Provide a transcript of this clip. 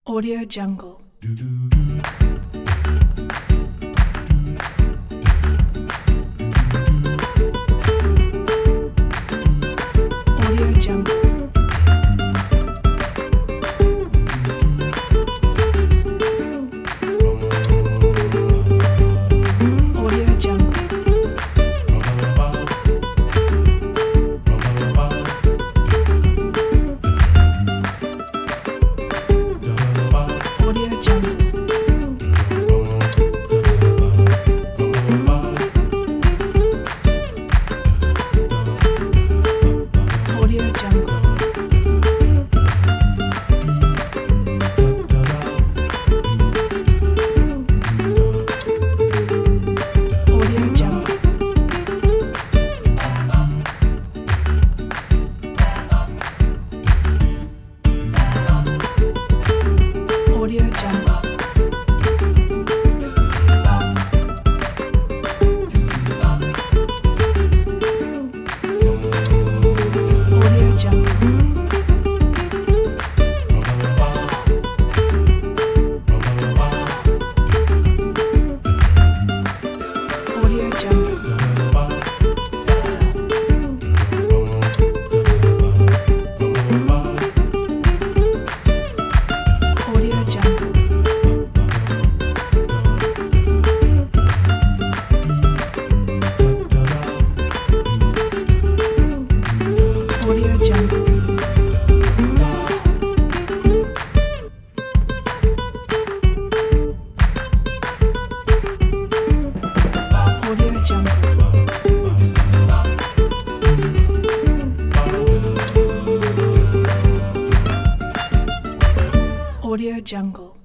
Audio Jungle. Audio Jungle. Audio Jungle. Audio Jungle. Audio Jungle. Audio Jungle. Audio Jungle. Audio Jungle. Audio Jungle. Audio Jungle. Audio Jungle. Audio Jungle. Audio Jungle.